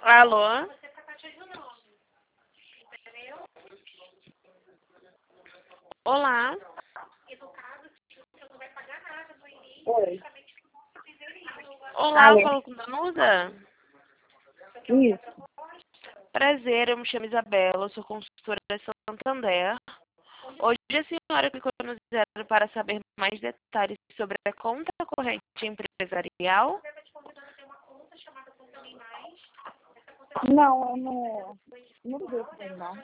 Alô? Olá. Oi. Olá, eu Alô? falo com Danusa? Isso. Prazer, eu me chamo Isabela, eu sou consultora da Santander. Hoje a senhora clicou no zero para saber mais detalhes sobre a conta corrente empresarial. Não, eu não vi isso aí, não.